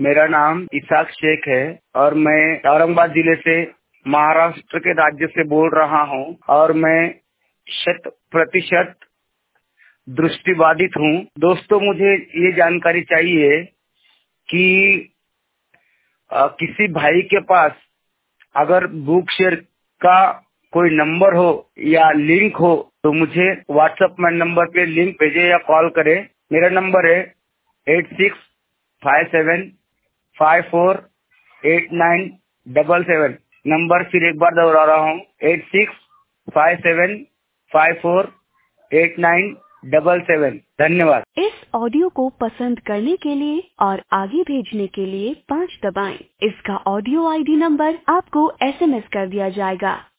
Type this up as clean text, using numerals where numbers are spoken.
मेरा नाम इसाक शेख है और मैं औरंगाबाद जिले से महाराष्ट्र के राज्य से बोल रहा हूँ और मैं 100% दृष्टिबाधित हूँ। दोस्तों, मुझे ये जानकारी चाहिए कि किसी भाई के पास अगर बुक शेयर का कोई नंबर हो या लिंक हो तो मुझे व्हाट्सएप में नंबर पे लिंक भेजे या कॉल करे। मेरा नंबर है 8657548977। नंबर फिर एक बार दोहरा रहा हूँ, 8657548977। धन्यवाद। इस ऑडियो को पसंद करने के लिए और आगे भेजने के लिए 5 दबाएं। इसका ऑडियो आईडी नंबर आपको SMS कर दिया जाएगा।